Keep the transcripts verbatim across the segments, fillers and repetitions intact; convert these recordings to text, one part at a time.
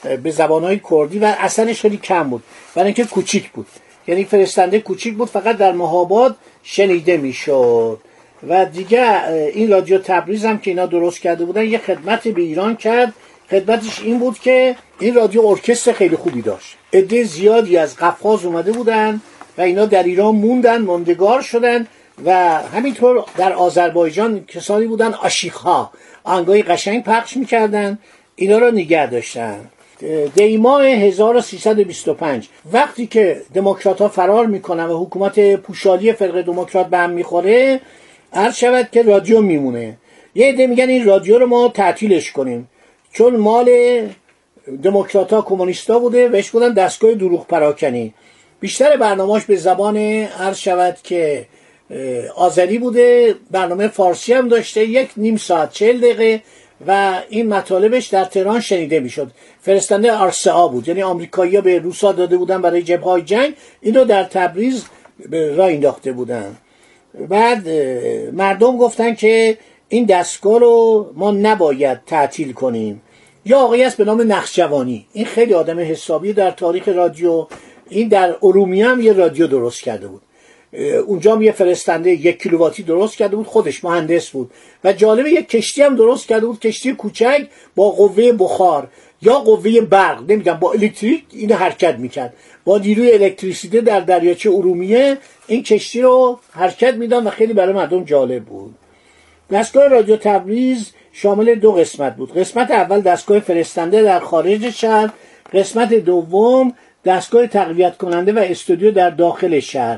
به زبانهای کردی و اثرش خیلی کم بود، برای اینکه کوچیک بود، یعنی فرستنده کوچیک بود، فقط در مهاباد شنیده میشد. و دیگه این رادیو تبریز هم که اینا درست کرده بودن یه خدمت به ایران کرد. خدمتش این بود که این رادیو ارکستر خیلی خوبی داشت، عده زیادی از قفقاز اومده بودن و اینا در ایران موندن، موندگار شدن. و همینطور در آذربایجان کسانی بودن آشیخ‌ها، آهنگای قشنگ پخش میکردن، اینا رو نگه داشتن. دیماه هزار و سیصد و بیست و پنج وقتی که دموکرات‌ها فرار میکنن و حکومت پوشالی فرقه دموکرات به هم میخوره، عرض شود که رادیو میمونه. یه عده میگن این رادیو رو ما تعطیلش کنیم، چون مال دموکرات‌ها کمونیستا بوده، بهش بودن دستگاه دروغ پراکنی. بیشتر برنامه‌اش به زبان عرض شود که آذری بوده، برنامه فارسی هم داشته، یک نیم ساعت چهل دقیقه و این مطالبش در تهران شنیده میشد. فرستنده آر سی ای بود، یعنی آمریکایی‌ها به روسا داده بودن برای جبهه‌های جنگ، اینو در تبریز راه انداخته بودن. بعد مردم گفتن که این دستگاه رو ما نباید تعطیل کنیم. یا آقایی است به نام نقشجوانی، این خیلی آدم حسابی در تاریخ رادیو، این در ارومیه هم یه رادیو درست کرده بود، اونجا هم یه فرستنده یک کیلوواتی درست کرده بود، خودش مهندس بود. و جالبه یک کشتی هم درست کرده بود، کشتی کوچک با قوه بخار یا قوه برق، نمیگم با الکتریک، این حرکت میکرد، با نیروی الکتریسیته در دریاچه ارومیه این کشتی رو حرکت میدن و خیلی برای مردم جالب بود. دستگاه رادیو تبریز شامل دو قسمت بود. قسمت اول دستگاه فرستنده در خارج شهر، قسمت دوم دستگاه تقویت کننده و استودیو در داخل شهر.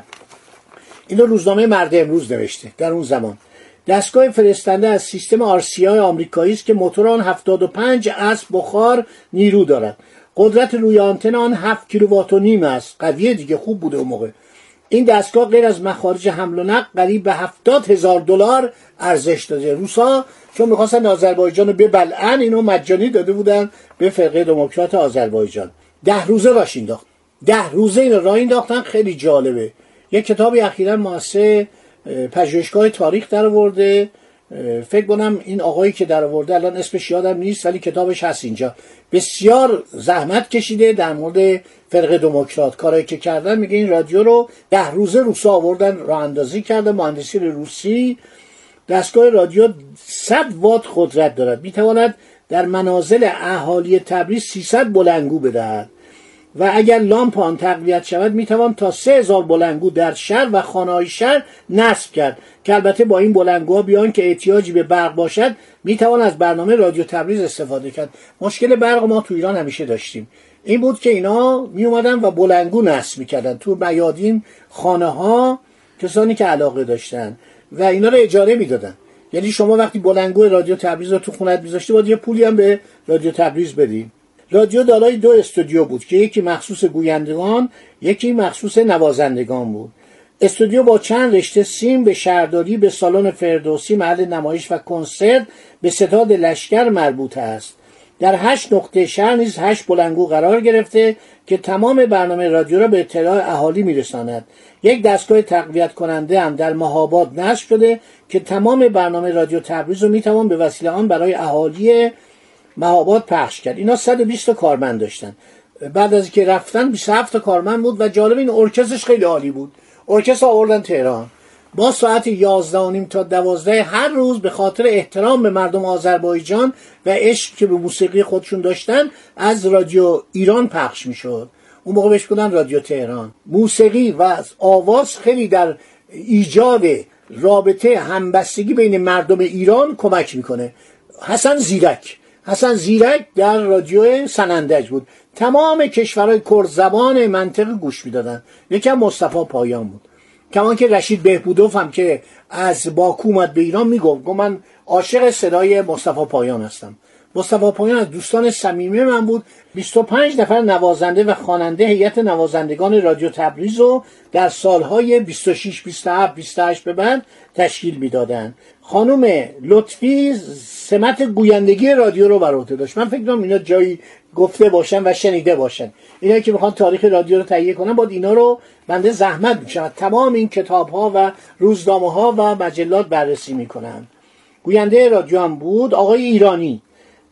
اینو روزنامه مرد امروز نوشته در اون زمان. دستگاه فرستنده از سیستم آر سی ای آمریکایی است که موتور آن هفتاد و پنج اسب بخار نیرو دارد. قدرت روی آنتن آن هفت کیلووات و نیم است. قویه دیگه، خوب بوده اون موقع. این دستگاه غیر از مخارج حمل و نقل قریب به هفتاد هزار دلار ارزش داره. روسا چون می‌خواستن آذربایجان رو ببلعن، اینو مجانی داده بودن به فرقه دموکرات آذربایجان. ده روزه راش انداخت. ده روزه اینو راه انداختن. خیلی جالبه. یک کتابی اخیراً مؤسسه پژوهشگاه تاریخ در آورده، فکر کنم این آقایی که در آورده الان اسمش یادم نیست ولی کتابش هست اینجا. بسیار زحمت کشیده در مورد فرقه دموکرات، کارایی که کردن. میگه این رادیو رو ده روزه روسا آوردن راه اندازی کرده، مهندسی روسی. دستگاه رادیو صد وات قدرت دارد، میتواند در منازل اهالی تبریز سیصد بلندگو بدهد و اگر لامپ آن تقویت شود میتوان تا سه هزار بلندگو در شهر و خانه‌های شهر نصب کرد که البته با این بلندگوها بیان که احتیاجی به برق باشد میتوان از برنامه رادیو تبریز استفاده کرد. مشکل برق ما تو ایران همیشه داشتیم، این بود که اینا می اومدن و بلندگو نصب میکردن تو میادین خانه ها، کسانی که علاقه داشتن و اینا رو اجاره میدادن. یعنی شما وقتی بلندگو رادیو تبریز رو تو خونت میذاشتی باید یه پولی هم به رادیو تبریز بدی. رادیو دارای دو استودیو بود که یکی مخصوص گویندگان، یکی مخصوص نوازندگان بود. استودیو با چند رشته سیم به شهرداری، به سالن فردوسی محل نمایش و کنسرت، به ستاد لشکر مربوط است. در هشت نقطه شهر نیز هشت بلندگو قرار گرفته که تمام برنامه رادیو را به اطلاع اهالی میرساند. یک دستگاه تقویت کننده هم در مهاباد نصب شده که تمام برنامه رادیو تبریز رو میتوان به وسیله آن برای اهالی مهاباد پخش کرد. اینا صد و بیست تا کارمند داشتن. بعد از اینکه رفتن بیست و هفت تا کارمند بود و جالب این ارکسترش خیلی عالی بود. ارکستر آوردن تهران با ساعت یازده و نیم تا دوازده هر روز به خاطر احترام به مردم آذربایجان و عشق که به موسیقی خودشون داشتن از رادیو ایران پخش میشد. اون موقع بهش گفتن رادیو تهران. موسیقی و آواز خیلی در ایجاد رابطه همبستگی بین مردم ایران کمک میکنه. حسن زیرک حسن زیرک در رادیو سنندج بود. تمام کشورهای کرد زبان منطقه گوش میدادن. یکی هم مصطفی پایان بود. کمان که رشید بهبودوف هم که از باکو اومد به ایران میگفت گفت من عاشق صدای مصطفی پایان هستم. مصطفی پایان از دوستان صمیمی من بود. بیست و پنج نفر نوازنده و خواننده هیئت نوازندگان رادیو تبریز رو در سالهای بیست و شش، بیست و هفت، بیست و هشت به بعد تشکیل میدادن. خانم لطفی سمت گویندگی رادیو رو بر عهده داشت. من فکر کنم اینا جایی گفته باشن و شنیده باشن. اینا که میخوان تاریخ رادیو رو تهیه کنن باید اینا رو بنده زحمت میکشم تمام این کتاب ها و روزنامه ها و مجلات بررسی میکنن. گوینده رادیو هم بود آقای ایرانی.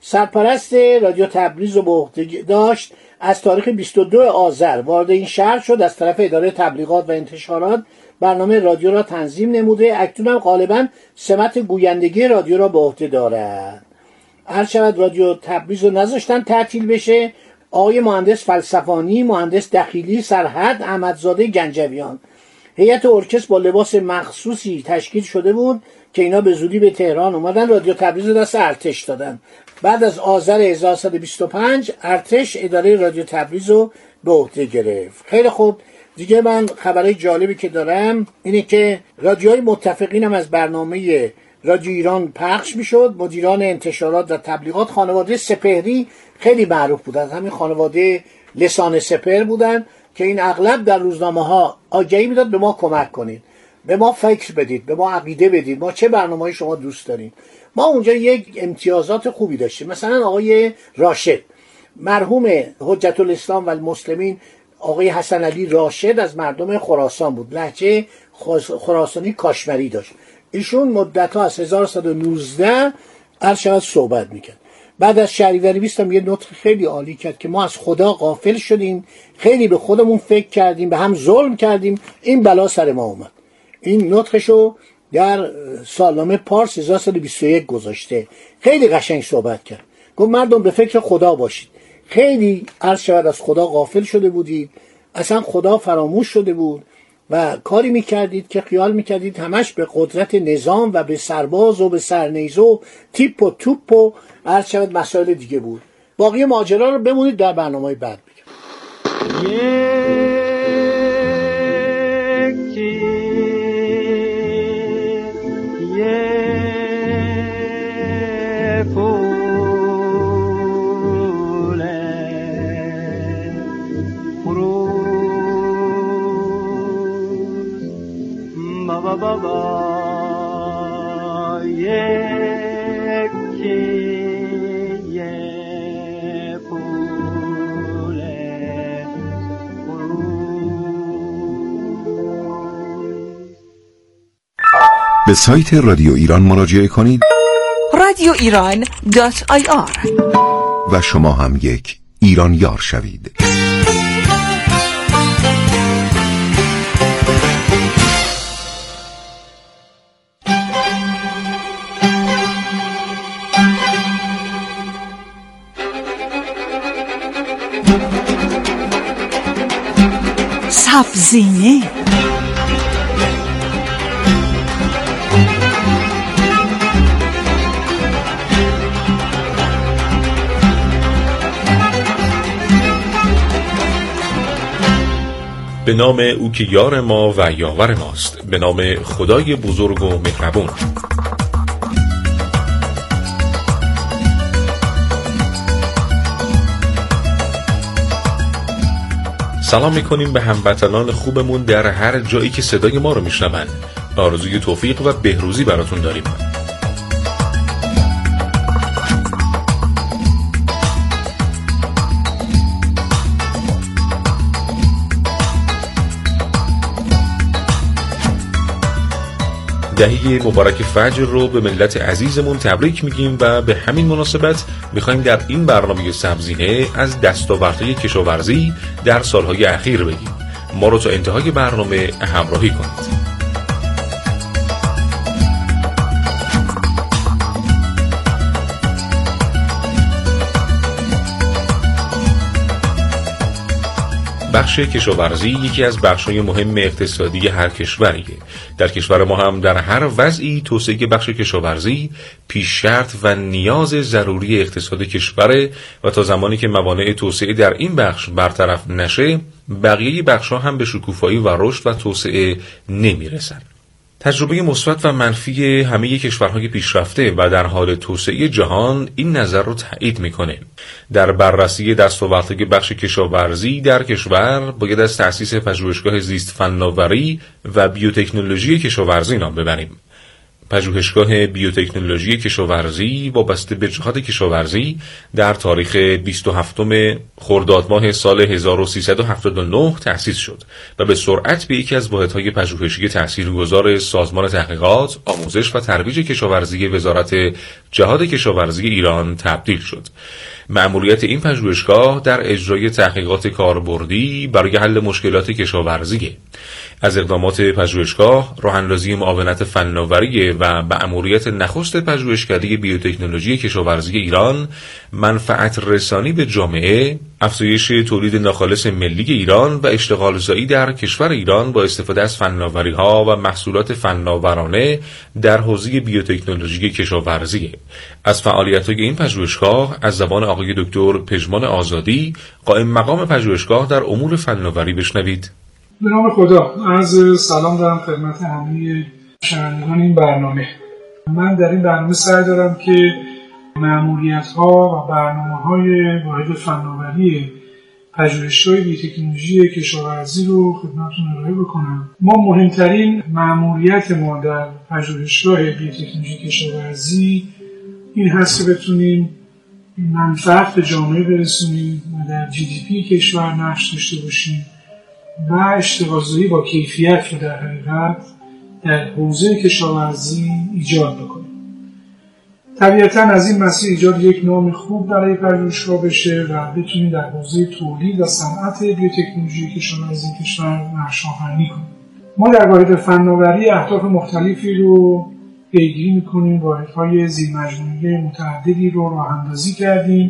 سرپرست رادیو تبریز رو به عهده داشت. از تاریخ بیست و دوم آذر وارد این شهر شد. از طرف اداره تبلیغات و انتشارات برنامه رادیو را تنظیم نموده. اکنون هم غالبا سمت گویندگی رادیو را به عهده دارد. هر شود رادیو تبریز رو نذاشتن تعطیل بشه. آقای مهندس فلسفانی، مهندس دخیلی، سرحد، احمدزاده گنجویان، هیئت ارکستر با لباس مخصوصی تشکیل شده بود که اینا به زودی به تهران اومدن. رادیو تبریز رو دست ارتش دادن. بعد از آذر هزار و سیصد و بیست و پنج ارتش اداره رادیو تبریز رو به عهده گرفت. خیلی خوب، دیگه من خبرهای جالبی که دارم اینه که رادیوهای متفقین هم از برنامه رادیو ایران پخش میشد. مدیران انتشارات و تبلیغات خانواده سپهری خیلی معروف بودن. همین خانواده لسان سپهر بودن که این اغلب در روزنامه ها آگهی میداد به ما کمک کنید، به ما فکر بدید، به ما عقیده بدید، ما چه برنامه‌ای شما دوست دارین. ما اونجا یک امتیازات خوبی داشتیم. مثلا آقای راشد، مرحوم حجت الاسلام و المسلمین، آقای حسن علی راشد از مردم خراسان بود، لهجه خراسانی کاشمری داشت. ایشون مدت‌ها از هزار و سیصد و نوزده هر شب صحبت میکرد. بعد از شهریور بیست هم یه نطق خیلی عالی کرد که ما از خدا غافل شدیم، خیلی به خودمون فکر کردیم، به هم ظلم کردیم، این بلا سر ما اومد. این نطقشو در سالنامه پارس هزار و سیصد و بیست و یک گذاشته. خیلی قشنگ صحبت کرد. گفت مردم به فکر خدا باشید. خیلی عرض شود از خدا غافل شده بودید، اصلا خدا فراموش شده بود و کاری میکردید که خیال میکردید همش به قدرت نظام و به سرباز و به سرنیزه و تیپ و توپ و عرض شود مسائل دیگه بود. باقی ماجرا رو بمونید در برنامه بعد بگم. بابا یکی یه پول به سایت رادیو ایران مراجعه کنید رادیو ایران دات آی آر و شما هم یک ایرانیار شوید. سبزینه به نام او که یار ما و یاور ماست، به نام خدای بزرگ و مهربون. سلام میکنیم به هموطنان خوبمون در هر جایی که صدای ما رو میشنون. آرزوی توفیق و بهروزی براتون داریم. دهه مبارک فجر رو به ملت عزیزمون تبریک میگیم و به همین مناسبت میخوایم در این برنامه سبزینه از دستاوردهای کشاورزی در سالهای اخیر بگیم. ما رو تا انتهای برنامه همراهی کنید. بخش کشاورزی یکی از بخش‌های مهم اقتصادی هر کشوریه. در کشور ما هم در هر وضعی توسعه بخش کشاورزی پیش شرط و نیاز ضروری اقتصاد کشوره و تا زمانی که موانع توسعه در این بخش برطرف نشه، بقیه بخش‌ها هم به شکوفایی و رشد و توسعه نمیرسن. تجربه مثبت و منفی همه کشورهای پیشرفته و در حال توسعه جهان این نظر رو تایید میکنه. در بررسی دستاوردهای بخش کشاورزی در کشور باید از تأسیس پژوهشگاه زیست فناوری و بیوتکنولوژی کشاورزی نام ببریم. پژوهشگاه بیوتکنولوژی کشاورزی وابسته به جهاد کشاورزی در تاریخ بیست و هفتم خرداد ماه سال هزار و سیصد و هفتاد و نه تأسیس شد و به سرعت به یکی از واحدهای پژوهشی تاثیرگذار سازمان تحقیقات، آموزش و ترویج کشاورزی وزارت جهاد کشاورزی ایران تبدیل شد. مأموریت این پژوهشگاه در اجرای تحقیقات کاربردی برای حل مشکلات کشاورزی. از اقدامات پژوهشگاه راه‌اندازی معاونت فناوری و مأموریت نخست پژوهشکده بیوتکنولوژی کشاورزی ایران، منفعت رسانی به جامعه، افزایش تولید ناخالص ملی ایران و اشتغال زایی در کشور ایران با استفاده از فناوری‌ها و محصولات فناورانه در حوزه بیوتکنولوژی کشاورزی. از فعالیت‌های این پژوهشگاه از زبان آقای دکتر پژمان آزادی، قائم مقام پژوهشگاه در امور فناوری بشنوید. به نام خدا، عرض سلام دارم خدمت همه شنوندگان این برنامه. من در این برنامه سعی دارم که مأموریت‌ها و برنامه‌های واحد فناوری پژوهشگاه بیوتکنولوژی کشاورزی رو خدمتتون ارائه بکنم. ما مهمترین مأموریت ما در پژوهشگاه بیوتکنولوژی کشاورزی این هست که بتونیم منفعت به جامعه برسونیم و در جی دی پی کشور نقش داشته باشیم و اشتغالزایی با کیفیت رو در حقیقت در حوزه کشاورزی ایجاد بکنیم. طبیعتاً از این مسیر ایجاد یک نام خوب برای پژوهشگاه بشه و بتونیم در حوزه تولید و صنعت بیوتکنولوژی کشاورزی کشور نقش‌آفرینی کنیم. ما در واحد فناوری اهداف مختلفی رو پیگیری می‌کنیم، واحدهای زیرمجموعه متعددی رو راه‌اندازی کردیم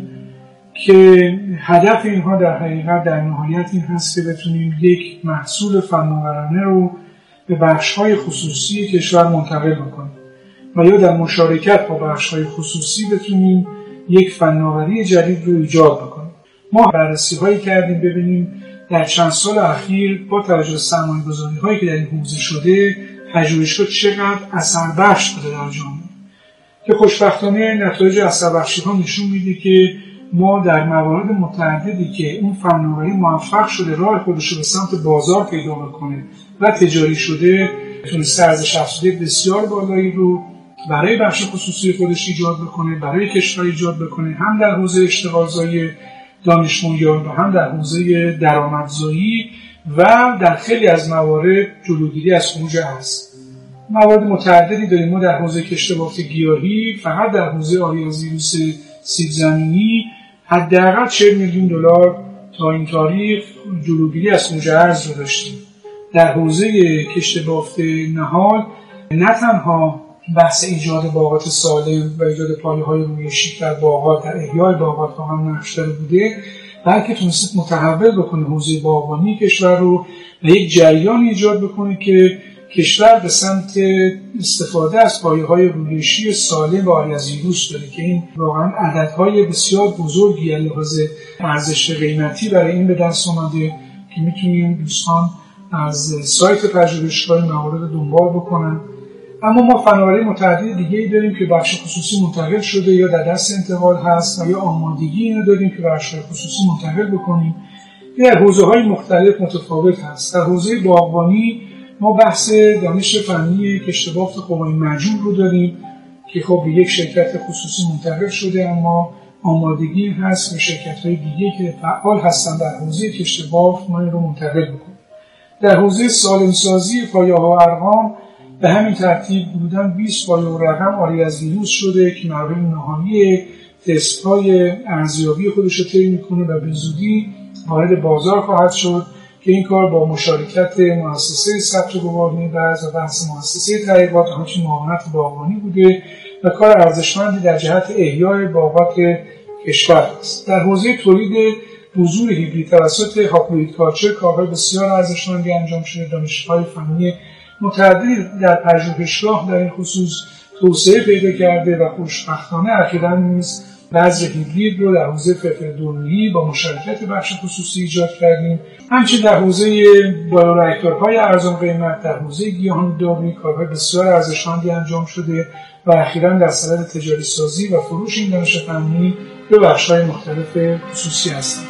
که هدف اینها در حقیقت در نهایت این هست که بتونیم یک محصول فناورانه رو به بخش‌های خصوصی کشور منتقل بکنیم و یا در مشارکت با بخش‌های خصوصی بتونیم یک فناوری جدید رو ایجاد بکنیم. ما بررسی‌هایی کردیم ببینیم در چند سال اخیر با توجه به سرمایه‌گذاری‌هایی که در این حوزه شده، پژوهش‌ها چقدر اثر بخش بوده در جامعه، که خوشبختانه نتایج اثربخشی‌ها نشون میده که ما در موارد متعددی که اون فناوری موفق شده راه خودش رو به سمت بازار پیدا بکنه و تجاری شده، تونسته ارزش افزوده بسیار بالایی رو برای بخش خصوصی خودش ایجاد بکنه، برای کشور ایجاد بکنه، هم در حوزه اشتغالزایی دانش بنیان و هم در حوزه درآمدزایی و در خیلی از موارد جلوگیری از خروج ارز. موارد متعددی داریم. ما در حوزه کشت بافت گیاهی فقط در حوزه آری از ویروس سیب زمینی حداقل چهل میلیون دلار تا این تاریخ جلوگیری از خروج ارز رو داشتیم. در حوزه کشت بافت نهال نه تنها بحث ایجاد باغات سالم و ایجاد پایه‌های رویشی در باغات، در احیای باغات با هم نقش داشته بوده، بلکه تونست متحول بکنه حوزه باغبانی کشور رو و یک جریان ایجاد بکنه که کشور به سمت استفاده از پایه‌های رویشی سالم و عاری از ویروس داره که این واقعا عددهای بسیار بزرگی از لحاظ ارزش قیمتی برای این به دست اومده که میتونیم دوستان از سایت پژوهشگاه موارد دنبال بکنن. اما ما فناوری متعدد دیگه‌ای داریم که بخش خصوصی منتقل شده یا در دست انتقال هست و یا آمادگی اینو داریم که بخش خصوصی منتقل بکنیم. در حوزه‌های مختلف متفاوت هست. در حوزه باغبانی ما بحث دانش فنی کشت بافت قوای مجور رو داریم که خب به یک شرکت خصوصی منتقل شده، اما آمادگی هست به شرکت‌های دیگه که فعال هستن در حوزه کشت بافت ما این رو منتقل بکنیم. در حوزه سالمسازی پایه‌ها و ارقام به همین ترتیب بودن بیست پایه و رقم عاری از ویروس شده که مراحل نهایی تست‌های ارزیابی خودش رو طی می‌کنه و به زودی وارد بازار خواهد شد که این کار با مشارکت مؤسسه ثبت گواهی برز و بحث مؤسسه تحقیقات و همچنین معاونت باغبانی بوده و کار ارزشمندی در جهت احیای باغات کشور است. در حوزه تولید بذور هیبرید توسط هاپلوید کالچر کارهای بسیار ارزشمندی انجام شده. دانشگاه‌های فنی متعددی در پژوهشگاه در این خصوص توسعه پیدا کرده و خوشبختانه اخیراً نیز بذر هیبرید رو در حوزه فلفل دونی با مشارکت بخش خصوصی ایجاد کردیم. همچنین در حوزه بایورکتورهای ارزان قیمت در حوزه گیاهان دارویی کارهای بسیار ارزشمندی انجام شده و اخیراً در صدد تجاری سازی و فروش این دانش فنی به بخش‌های مختلف خصوصی هستند.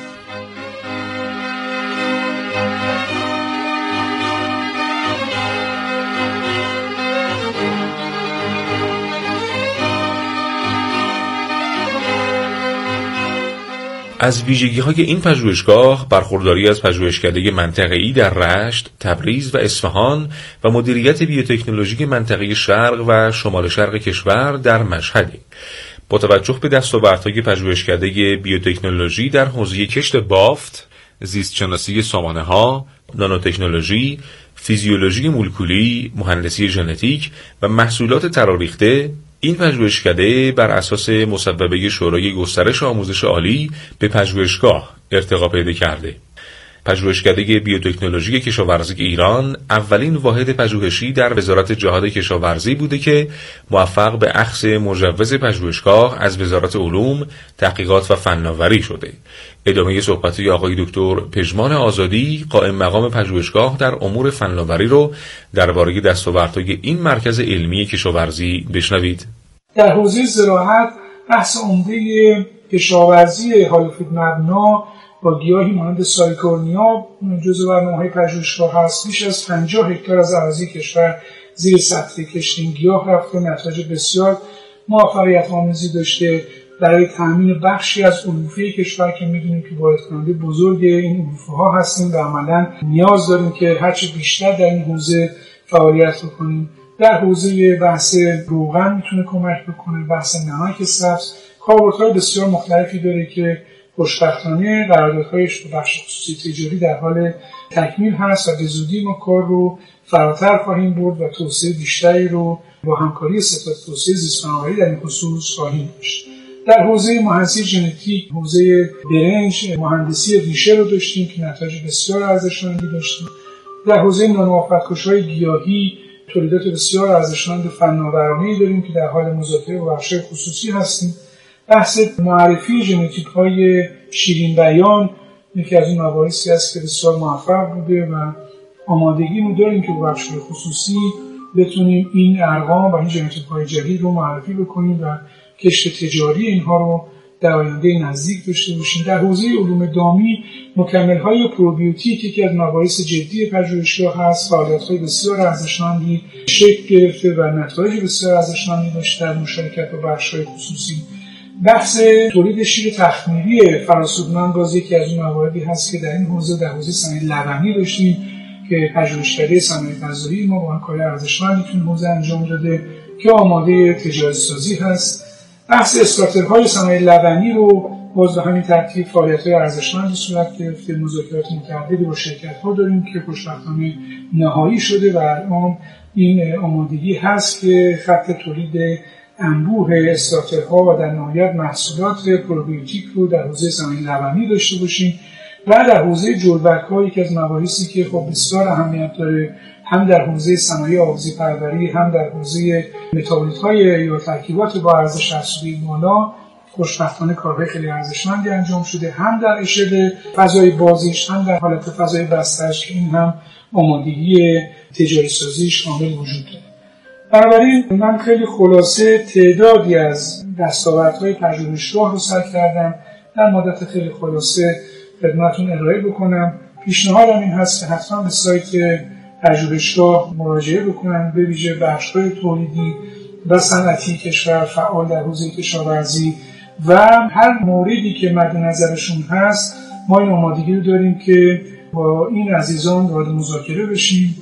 از ویژگی‌های این پژوهشگاه برخورداری از پژوهشکده منطقه‌ای در رشت، تبریز و اصفهان و مدیریت بیوتکنولوژی منطقه شرق و شمال شرق کشور در مشهد. با توجه به دستاوردهای پژوهشکده بیوتکنولوژی در حوزه کشت بافت، زیستشناسی سامانه‌ها، نانوتکنولوژی، فیزیولوژی مولکولی، مهندسی ژنتیک و محصولات تراریخته، این پژوهشکده بر اساس مصوبه شورای گسترش آموزش عالی به پژوهشگاه ارتقا پیدا کرده. پژوهشکده بیوتکنولوژی کشاورزی ایران اولین واحد پژوهشی در وزارت جهاد کشاورزی بوده که موفق به اخذ مجوز پژوهشگاه از وزارت علوم، تحقیقات و فناوری شده. ادامه صحبتی آقای دکتر پژمان آزادی، قائم مقام پژوهشگاه در امور فناوری رو درباره دستاوردهای این مرکز علمی کشاورزی بشنوید. در حوزه زراعت بحث عمده کشاورزی هالوفیت مبنا با گیاهی مانند سایکورنیا جزو برنامه‌های پژوهشگاه هست. بیش از پنجاه هکتار از اراضی کشور زیر سطح کشت این گیاه رفته، نتایج بسیار موفقیت آمیزی داشته برای تامین بخشی از علوفه کشور که می‌دونیم که وارد کننده بزرگ این علوفه‌ها هستیم و عملاً نیاز داریم که هرچه بیشتر در این حوزه فعالیت بکنیم. در حوزه بحث روغن میتونه کمک بکنه، بحث نمک سبز، کاربردهای بسیار مختلفی داره که خوشبختانه قراردادهایش به بخش خصوصی تجاری در حال تکمیل هست و به زودی ما کار رو فراتر خواهیم برد و توسعه بیشتری رو با همکاری ستاد توسعه زیست‌فناوری در این خصوص خواهیم داشت. در حوزه مهندسی ژنتیک، حوزه برنج، مهندسی ریشه رو داشتیم که نتایج بسیار ارزشمندی داشتیم. در حوزه نانوآفت گیاهی تولیدات بسیار ارزشمند فناورانه‌ای داریم که در حال مذاکره با بخش خصوصی هستیم. بحث معرفی ژنتیک‌های شیرین بیان یکی از اون مباحثی است که بسیار موفق بوده و آمادگی رو داریم که با بخش خصوصی بتونیم این ارقام و این ژنتیک‌های جدید رو معرفی بکنیم و کشت تجاری اینها رو در آینده نزدیک داشته باشیم. در حوزه علوم دامی مکمل‌های پروبیوتیک یکی از مباحث جدی پژوهشگاه هست. فعالیت‌های بسیار ارزشمندی شکل گرفته و نتایج بسیار ارزشمندی داشته در مشارکت با بخش‌های خصوصی. بحث تولید شیر تخمیری فراسودمند باز یکی از اون مواردی هست که در این حوزه در حوزه صنایع لبنی داشتیم که پژوهشکده صنایع غذایی ما با همکاری ارزشمندی تو این حوزه انجام داده که آماده تجاری سازی هست. بحث استارترهای صنایع لبنی رو باز به همین ترتیب فعالیت‌های ارزشمندی صورت گرفته، مذاکرات متعددی با شرکت‌ها داریم که خوشبختانه نهایی شده و الان این آمادگی هست که خط تولید انبوه استارترها و در نهایت محصولات پروبیوتیک رو در حوزه صنایع لبنی داشته باشیم. و در حوزه جلبک‌ها یکی از مباحثی که خب بسیار اهمیت داره هم در حوزه صنایع آبزی پروری هم در حوزه متابولیت‌های یا ترکیبات با ارزش افزوده بالا خوشبختانه کارهای خیلی ارزشمندی انجام شده، هم در اشل فضای بازیش هم در حالت فضای بسته‌اش که این هم آمادگی تجاری سازی شامل وجود داره. بنابراین من خیلی خلاصه تعدادی از دستاوردهای پژوهشگاه رو سر کردم در مدت خیلی خلاصه خدمتتون ارائه بکنم. پیشنهادم این هست که حتما به سایت پژوهشگاه مراجعه بکنن، به ویژه بخش‌های تولیدی و صنعتی کشور فعال در حوزه کشاورزی و هر موردی که مد نظرشون هست ما این آمادگی رو داریم که با این عزیزان وارد مذاکره بشیم.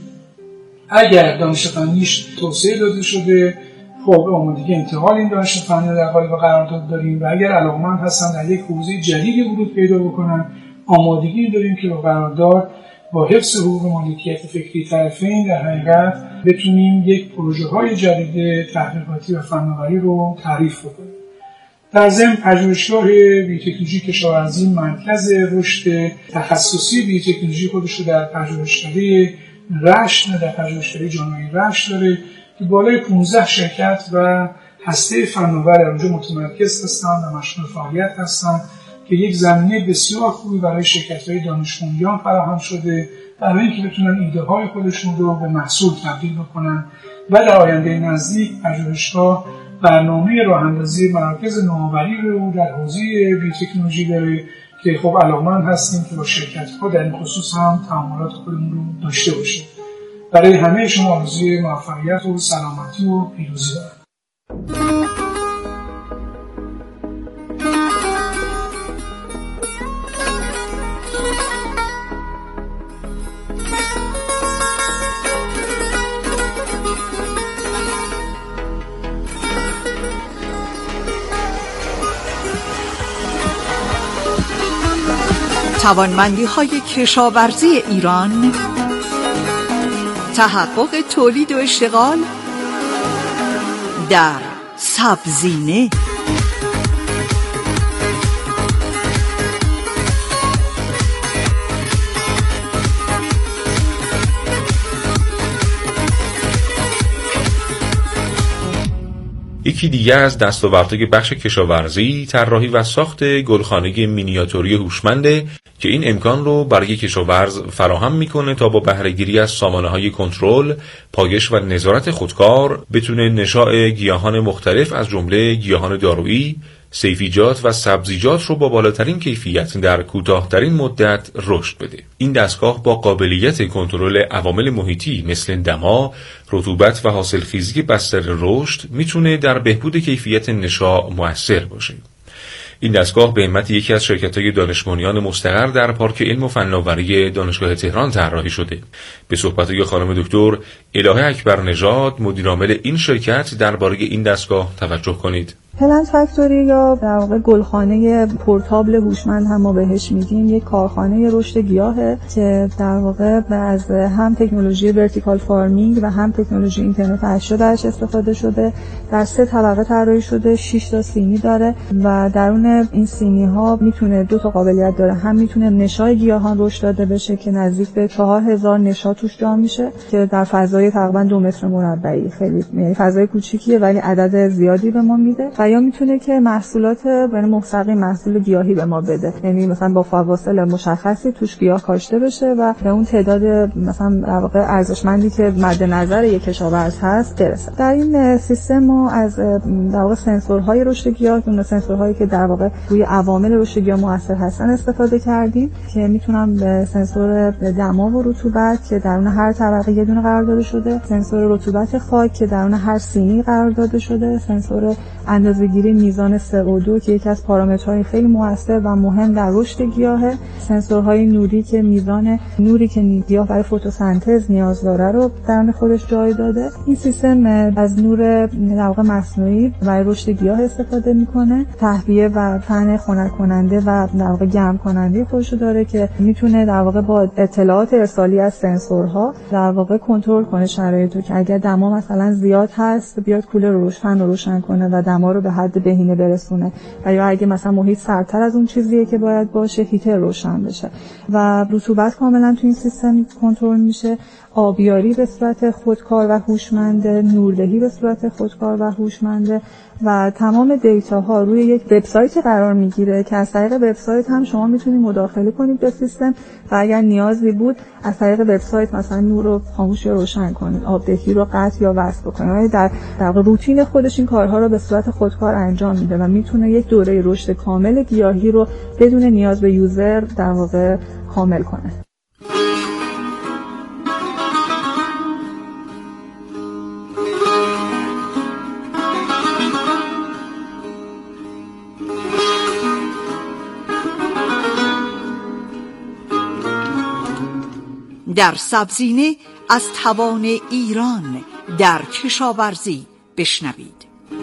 اگر دانش فنیش توسعه داده شده خب آمادگی انتقال این دانش فنی در قالب قرارداد داریم و اگر علاقمند هستن در یک حوزه جدیدی ورود پیدا بکنن آمادگی داریم که با قرارداد با حفظ حقوق مالکیت فکری طرفین در حقیقت بتونیم یک پروژه های جدید تحقیقاتی و فناوری رو تعریف بکنیم. در ضمن پژوهشگاه بیوتکنولوژی کشاورزی مرکز رشد تخصصی بیوتکنولوژی خودش رو در پژوهشکده رشت در پژوهشکده جامعه رشت داره که بالای پانزده شرکت و هسته فناور اونجا متمرکز هستن و مشغول فعالیت هستن که یک زمینه بسیار خوبی برای شرکت‌های دانش بنیان فراهم شده برای اینکه بتونن ایده‌های خودشون رو به محصول تبدیل بکنن و در آینده نزدیک پژوهشگاه برنامه راه‌اندازی مراکز نوآوری رو در حوزه بیوتکنولوژی داره که خب علاقمند هستیم که با شرکت‌ها در این خصوص هم تعاملات خودمون رو داشته باشیم. برای همه شما آرزوی موفقیت و سلامتی و پیروزی دارم. توانمندی های کشاورزی ایران، تحقق تولید و اشتغال در سبزینه. یکی دیگه از دستاوردهای بخش کشاورزی طراحی و ساخت گلخانه مینیاتوری هوشمنده که این امکان رو برای کشاورز فراهم میکنه تا با بهره‌گیری از سامانه‌های کنترل، پایش و نظارت خودکار بتونه نشاء گیاهان مختلف از جمله گیاهان دارویی، سیفیجات و سبزیجات رو با بالاترین کیفیت در کوتاه‌ترین مدت رشد بده. این دستگاه با قابلیت کنترل عوامل محیطی مثل دما، رطوبت و حاصلخیزی بستر رشد میتونه در بهبود کیفیت نشاء مؤثر باشه. این دستگاه به همت یکی از شرکت‌های دانش بنیان مستقر در پارک علم و فناوری دانشگاه تهران طراحی شده. به صحبت‌های خانم دکتر الهه اکبرنژاد مدیرعامل این شرکت درباره این دستگاه توجه کنید. پلنت فکتوری یا در واقع گلخانه پورتابل هوشمند هم ما بهش میگیم، یک کارخانه رشد گیاهه که در واقع از هم تکنولوژی ورتیکال فارمینگ و هم تکنولوژی اینترنت اشیا درش استفاده شده. در سه طبقه طراحی شده، شش تا سینی داره و درون این سینی ها میتونه دو تا قابلیت داره، هم میتونه نشای گیاهان رشد داده بشه که نزدیک به چهار هزار نشا توش جا میشه که در فضای تقریبا دو متر مربعی، خیلی یعنی فضای کوچیکیه ولی عدد زیادی به ما میده. و یا میتونه که محصولات یعنی مستقیم محصول گیاهی به ما بده، یعنی مثلا با فواصل مشخصی توش گیاه کاشته بشه و به اون تعداد مثلا در واقع ارزشمندی که مد نظر یک کشاورز هست برسه. در این سیستم ما از در واقع سنسورهای رشد گیاه، اون سنسورهایی که در واقع روی عوامل رشد گیاه مؤثر هستن استفاده کردیم که میتونم به سنسور دما و رطوبت که درون هر طبقه یه دونه قرار داده شده، سنسور رطوبت خاک که درون هر سینی قرار داده شده، سنسور اندازه‌گیری میزان سی او دو که یکی از پارامترهای خیلی موثر و مهم در رشد گیاهه، سنسورهای نوری که میزان نوری که گیاه برای فتوسنتز نیاز داره رو درون خودش جای داده. این سیستم از نور در واقع مصنوعی برای رشد گیاه استفاده میکنه، تهویه و فن خنک کننده و در واقع گرم کننده خودشو داره که میتونه در واقع با اطلاعات ارسالی از سنسورها در واقع کنترل کنه شرایطو که اگر دما مثلا زیاد هست بیاد کولر رو روشن رو روشن کنه و دما رو به حد بهینه برسونه و یا اگه مثلا محیط سردتر از اون چیزیه که باید باشه هیتر روشن بشه و رطوبت کاملا تو این سیستم کنترل میشه، آبیاری به صورت خودکار و هوشمند، نوردهی به صورت خودکار و هوشمند و تمام دیتاها روی یک وبسایت قرار میگیره که از طریق وبسایت هم شما میتونید مداخله کنید به سیستم و اگر نیازی بود از طریق وبسایت مثلا نور رو خاموش یا روشن کنید، آبدهی رو قطع یا وصل بکنید. در در روتین خودش این کارها رو به صورت خودکار انجام میده و میتونه یک دوره رشد کامل گیاهی رو بدون نیاز به یوزر در واقع کامل کنه. در سبزینه از توان ایران در کشاورزی بشنوید.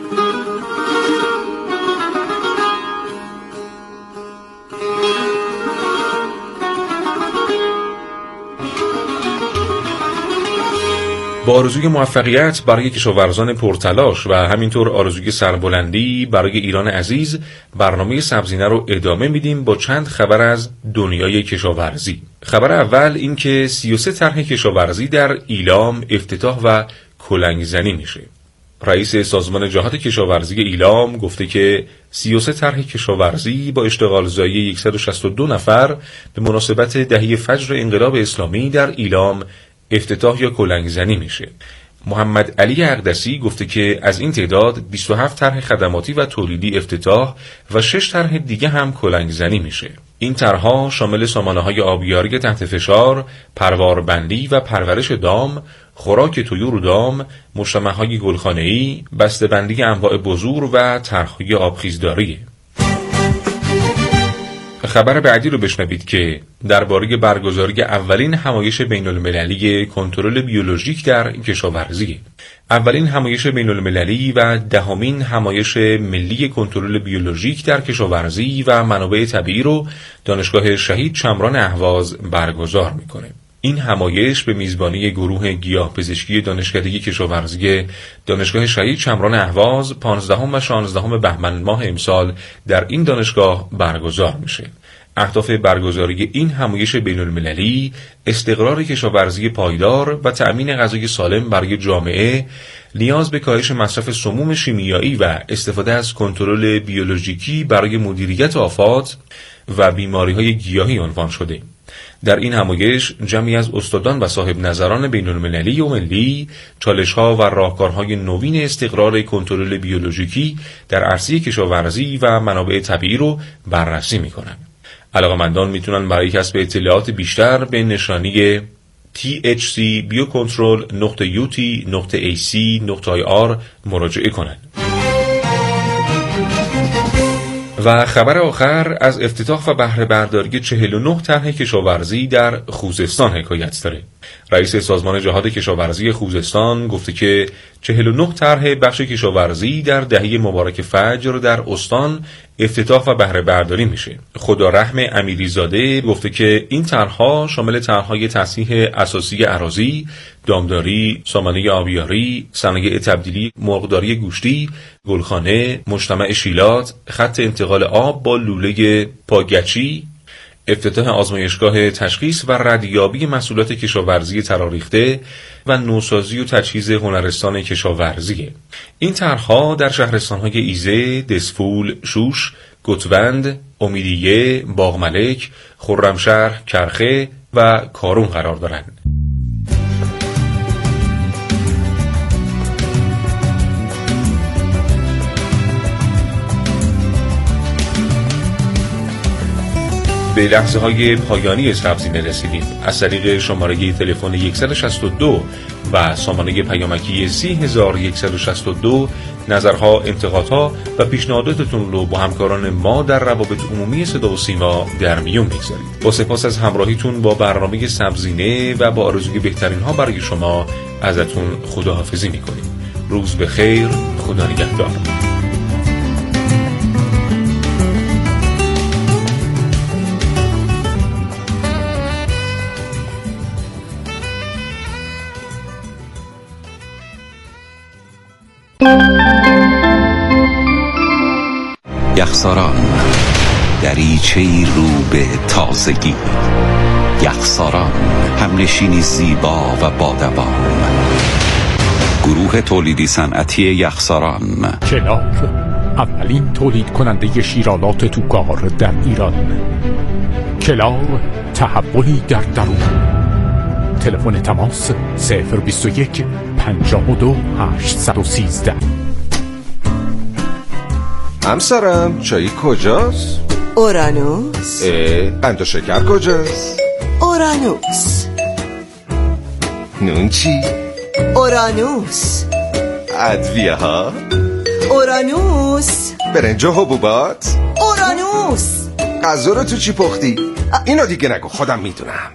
با آرزوی موفقیت برای کشاورزان پرتلاش و همینطور آرزوی سربلندی برای ایران عزیز، برنامه سبزینه رو ادامه میدیم با چند خبر از دنیای کشاورزی. خبر اول این که سی و سه طرح کشاورزی در ایلام افتتاح و کلنگ زنی میشه. رئیس سازمان جهاد کشاورزی ایلام گفته که سی و سه طرح کشاورزی با اشتغالزایی صد و شصت و دو نفر به مناسبت دهه فجر انقلاب اسلامی در ایلام افتتاح یا کلنگ زنی میشه. محمد علی اقدسی گفته که از این تعداد بیست و هفت طرح خدماتی و تولیدی افتتاح و شش طرح دیگه هم کلنگ زنی میشه. این طرح‌ها شامل سامانه‌های آبیاری تحت فشار، پرواربندی و پرورش دام، خوراک طیور و دام، مجتمع‌های گلخانه‌ای، بسته‌بندی انواع بذور و طرح‌های آبخیزداری. خبر بعدی رو بشنوید که درباره برگزاری اولین همایش بین‌المللی کنترل بیولوژیک در کشاورزی. اولین همایش بین‌المللی و دهمین همایش ملی کنترل بیولوژیک در کشاورزی و منابع طبیعی رو دانشگاه شهید شمران اهواز برگزار میکنه. این همایش به میزبانی گروه گیاهپزشکی دانشکده کشاورزی دانشگاه شهید شمران اهواز پانزدهم و شانزدهم بهمن ماه امسال در این دانشگاه برگزار میشه. اهداف برگزاری این همایش بین‌المللی استقرار کشاورزی پایدار و تأمین غذای سالم برای جامعه، نیاز به کاهش مصرف سموم شیمیایی و استفاده از کنترل بیولوژیکی برای مدیریت آفات و بیماری‌های گیاهی عنوان شده. در این همایش جمعی از استادان و صاحب نظران بین‌المللی و ملی چالش‌ها و راهکارهای نوین استقرار کنترل بیولوژیکی در عرصه کشاورزی و منابع طبیعی رو بررسی می‌کنند. علاقه‌مندان میتونن برای کسب اطلاعات بیشتر به نشانی تی اچ سی biocontrol dot u t dot a c dot i r مراجعه کنند. و خبر آخر از افتتاح و بهره برداری چهل و نه طرح کشاورزی در خوزستان حکایت داره. رئیس سازمان جهاد کشاورزی خوزستان گفته که چهل و نه طرح بخش کشاورزی در دهه مبارک فجر در استان افتتاح و بهره برداری میشه. خدارحم امیریزاده گفته که این طرح‌ها شامل طرح‌های تصحیح اساسی اراضی، دامداری، سامانه آبیاری، صنایع تبدیلی، مرغداری گوشتی، گلخانه، مجتمع شیلات، خط انتقال آب با لوله پاگچی، افتتاح آزمایشگاه تشخیص و ردیابی محصولات کشاورزی تراریخته و نوسازی و تجهیز هنرستان کشاورزی. این طرح‌ها در شهرستان‌های ایزه، دسفول، شوش، گتوند، امیدیه، باغملک، خرمشهر، کرخه و کارون قرار دارند. به لحظه های پایانی سبزینه رسیدیم. از طریق شماره تلفن صد و شصت و دو و سامانه پیامکی سی هزار و صد و شصت و دو نظرها، انتقادها و پیشنهاداتتون رو با همکاران ما در روابط عمومی صدا و سیما در میون بگذارید. با سپاس از همراهیتون با برنامه سبزینه و با آرزوی بهترین ها برای شما ازتون خداحافظی میکنیم. روز بخیر، خدا نگهدار. یخساران، دریچه‌ای رو به تازگی. یخساران، همنشینی زیبا و بادبان. گروه تولیدی صنعتی یخساران. کلاغ، اولین تولید کننده شیرالات توکار در ایران. کلاغ، تحولی در درون. تلفن تماس صفر بیست و یک پنجاه و دو هشتصد و سیزده. همسرم چایی کجاست؟ اورانوس. اه قند و شکر کجاست؟ اورانوس. نون چی؟ اورانوس. ادویه ها؟ اورانوس. برنج و حبوبات؟ اورانوس. غذا رو تو چی پختی؟ اینو دیگه نگو، خودم میدونم.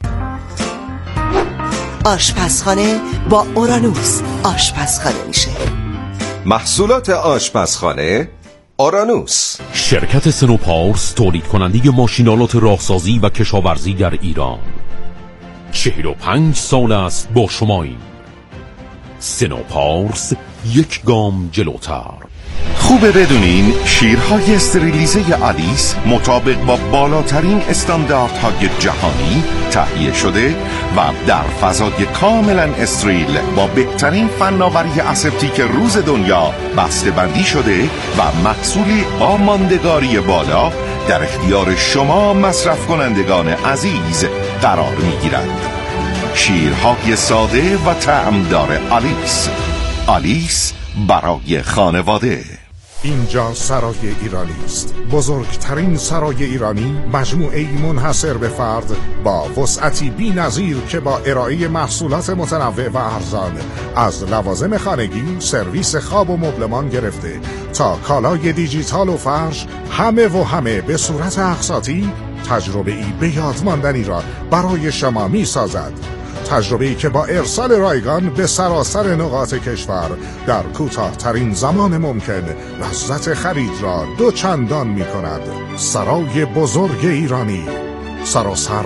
آشپزخانه با اورانوس آشپزخانه میشه. محصولات آشپزخانه اورانوس. شرکت سنوپارس تولید کننده ماشینالات راهسازی و کشاورزی در ایران. چهل و پنج سال است با شماییم. سنوپارس، یک گام جلوتر. خوبه بدونین شیرهای استریلیزه آلیس مطابق با بالاترین استانداردهای جهانی تهیه شده و در فضای کاملا استریل با بهترین فناوری اسپتیک روز دنیا بسته بندی شده و محصولی با ماندگاری بالا در اختیار شما مصرف کنندگان عزیز قرار میگیرد. شیرهای ساده و طعمدار آلیس. آلیس برای خانواده. اینجا سرای ایرانی است، بزرگترین سرای ایرانی، مجموعه‌ای منحصر به فرد با وسعتی بی‌نظیر که با ارائه محصولات متنوع و ارزان از لوازم خانگی، سرویس خواب و مبلمان گرفته تا کالای دیجیتال و فرش همه و همه به صورت اقساطی تجربه ای به یاد ماندنی را برای شما می سازد. تجربه ای که با ارسال رایگان به سراسر نقاط کشور در کوتاه‌ترین زمان ممکن لذت خرید را دو چندان می کند. سرای بزرگ ایرانی، سراسر